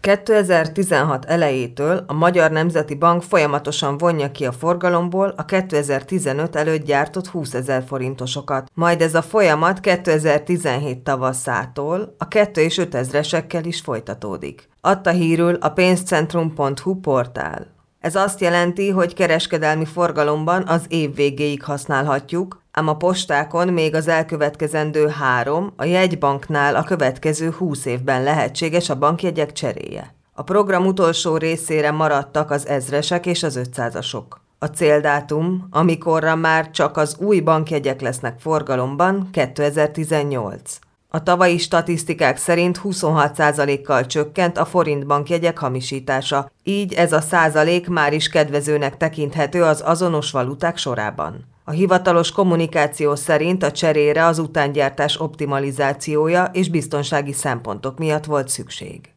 2016 elejétől a Magyar Nemzeti Bank folyamatosan vonja ki a forgalomból a 2015 előtt gyártott 20 000 forintosokat. Majd ez a folyamat 2017 tavaszától a 2 és 5 ezresekkel is folytatódik. Adta hírül a pénzcentrum.hu portál. Ez azt jelenti, hogy kereskedelmi forgalomban az év végéig használhatjuk, ám a postákon még az elkövetkezendő 3, a jegybanknál a következő 20 évben lehetséges a bankjegyek cseréje. A program utolsó részére maradtak az ezresek és az 500-asok. A céldátum, amikorra már csak az új bankjegyek lesznek forgalomban, 2018. A tavalyi statisztikák szerint 26%-kal csökkent a forint bankjegyek hamisítása, így ez a százalék már is kedvezőnek tekinthető az azonos valuták sorában. A hivatalos kommunikáció szerint a cserére az utángyártás optimalizációja és biztonsági szempontok miatt volt szükség.